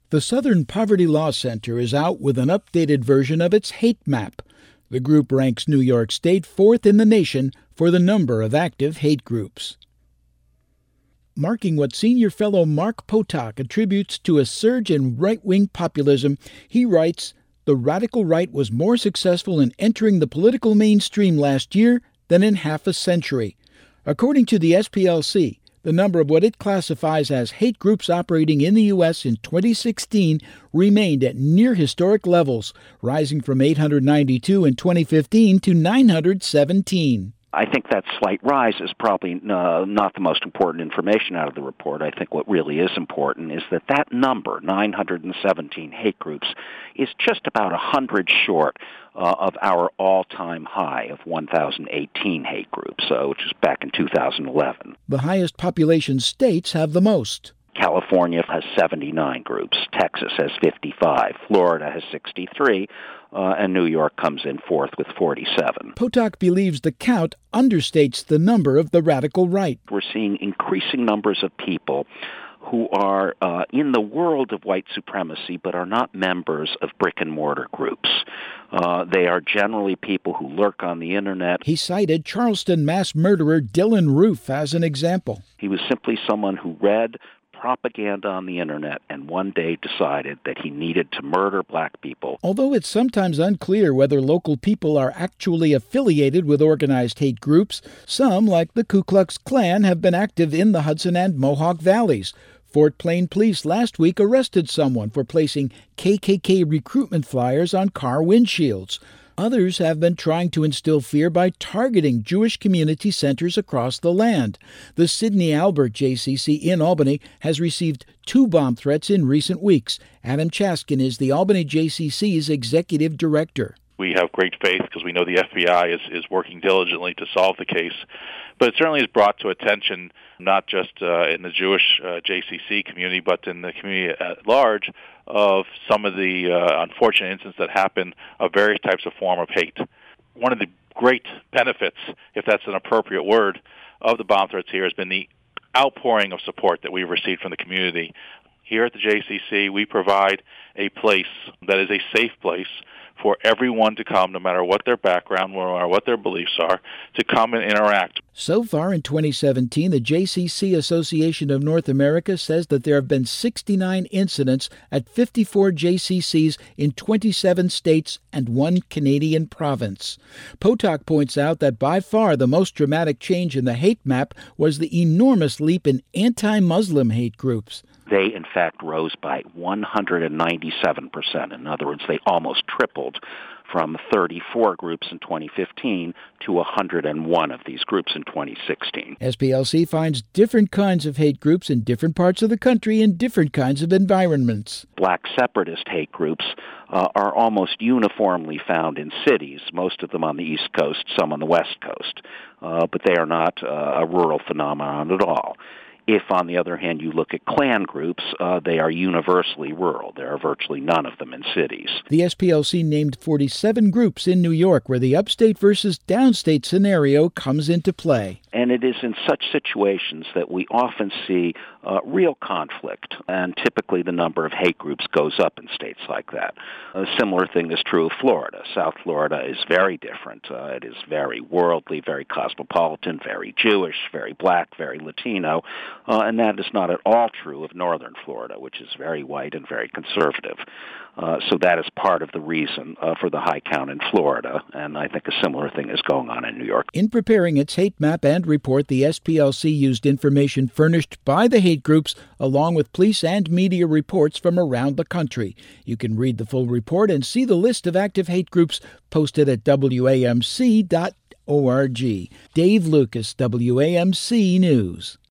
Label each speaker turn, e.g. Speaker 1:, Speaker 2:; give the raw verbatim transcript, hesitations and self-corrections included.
Speaker 1: The Southern Poverty Law Center is out with an updated version of its hate map. The group ranks New York State fourth in the nation for the number of active hate groups. Marking what senior fellow Mark Potok attributes to a surge in right-wing populism, he writes, "The radical right was more successful in entering the political mainstream last year than in half a century." According to the S P L C, the number of what it classifies as hate groups operating in the U S in twenty sixteen remained at near-historic levels, rising from eight hundred ninety-two in twenty fifteen to nine hundred seventeen.
Speaker 2: I think that slight rise is probably uh, not the most important information out of the report. I think what really is important is that that number, nine hundred seventeen hate groups, is just about one hundred short uh, of our all-time high of one thousand eighteen hate groups, uh, which is back in two thousand eleven.
Speaker 1: The highest population states have the most.
Speaker 2: California has seventy-nine groups, Texas has fifty-five, Florida has sixty-three, uh, and New York comes in fourth with forty-seven.
Speaker 1: Potok believes the count understates the number of the radical right.
Speaker 2: We're seeing increasing numbers of people who are uh, in the world of white supremacy but are not members of brick-and-mortar groups. Uh, they are generally people who lurk on the Internet.
Speaker 1: He cited Charleston mass murderer Dylann Roof as an example.
Speaker 2: He was simply someone who read propaganda on the Internet and one day decided that he needed to murder black people.
Speaker 1: Although it's sometimes unclear whether local people are actually affiliated with organized hate groups, some, like the Ku Klux Klan, have been active in the Hudson and Mohawk valleys. Fort Plain police last week arrested someone for placing K K K recruitment flyers on car windshields. Others have been trying to instill fear by targeting Jewish community centers across the land. The Sidney Albert J C C in Albany has received two bomb threats in recent weeks. Adam Chaskin is the Albany J C C's executive director.
Speaker 3: We have great faith because we know the F B I is, is working diligently to solve the case. But it certainly is brought to attention, not just uh, in the Jewish uh, J C C community, but in the community at large, of some of the uh, unfortunate incidents that happen of various types of form of hate. One of the great benefits, if that's an appropriate word, of the bomb threats here has been the outpouring of support that we've received from the community. Here at the J C C, we provide a place that is a safe place for everyone to come, no matter what their background, no matter what their beliefs are, to come and interact.
Speaker 1: So far in twenty seventeen, the J C C Association of North America says that there have been sixty-nine incidents at fifty-four J C Cs in twenty-seven states and one Canadian province. Potok points out that by far the most dramatic change in the hate map was the enormous leap in anti-Muslim hate groups.
Speaker 2: They, in fact, rose by one hundred ninety-seven percent. In other words, they almost tripled from thirty-four groups in twenty fifteen to one hundred one of these groups in twenty sixteen.
Speaker 1: S P L C finds different kinds of hate groups in different parts of the country in different kinds of environments.
Speaker 2: Black separatist hate groups uh, are almost uniformly found in cities, most of them on the East Coast, some on the West Coast, uh, but they are not uh, a rural phenomenon at all. If, on the other hand, you look at Klan groups, uh, they are universally rural. There are virtually none of them in cities.
Speaker 1: The S P L C named forty-seven groups in New York where the upstate versus downstate scenario comes into play.
Speaker 2: And it is in such situations that we often see uh, real conflict, and typically the number of hate groups goes up in states like that. A similar thing is true of Florida. South Florida is very different. Uh, it is very worldly, very cosmopolitan, very Jewish, very black, very Latino. Uh, and that is not at all true of northern Florida, which is very white and very conservative. Uh, so that is part of the reason uh, for the high count in Florida, and I think a similar thing is going on in New York.
Speaker 1: In preparing its hate map and report, the S P L C used information furnished by the hate groups along with police and media reports from around the country. You can read the full report and see the list of active hate groups posted at W A M C dot org. Dave Lucas, W A M C News.